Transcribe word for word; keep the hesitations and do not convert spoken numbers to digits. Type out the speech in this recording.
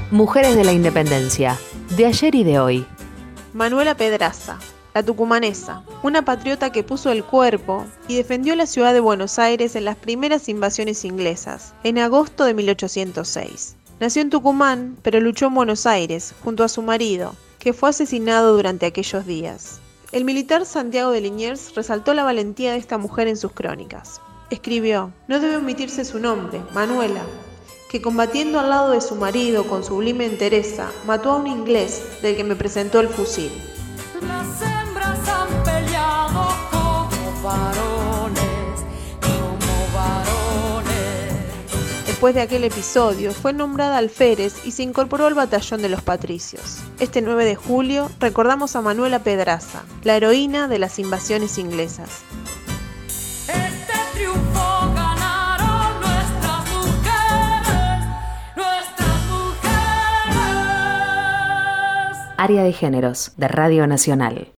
Mujeres de la Independencia, de ayer y de hoy. Manuela Pedraza, la tucumanesa, una patriota que puso el cuerpo y defendió la ciudad de Buenos Aires en las primeras invasiones inglesas, en agosto de mil ochocientos seis. Nació en Tucumán, pero luchó en Buenos Aires, junto a su marido, que fue asesinado durante aquellos días. El militar Santiago de Liniers resaltó la valentía de esta mujer en sus crónicas. Escribió: no debe omitirse su nombre, Manuela, que combatiendo al lado de su marido con sublime entereza, mató a un inglés del que me presentó el fusil. Las hembras han peleado como varones, como varones. Después de aquel episodio, fue nombrada alférez y se incorporó al batallón de los patricios. Este nueve de julio recordamos a Manuela Pedraza, la heroína de las invasiones inglesas. Este triunfo ganaron nuestras mujeres, nuestras mujeres. Área de Géneros, de Radio Nacional.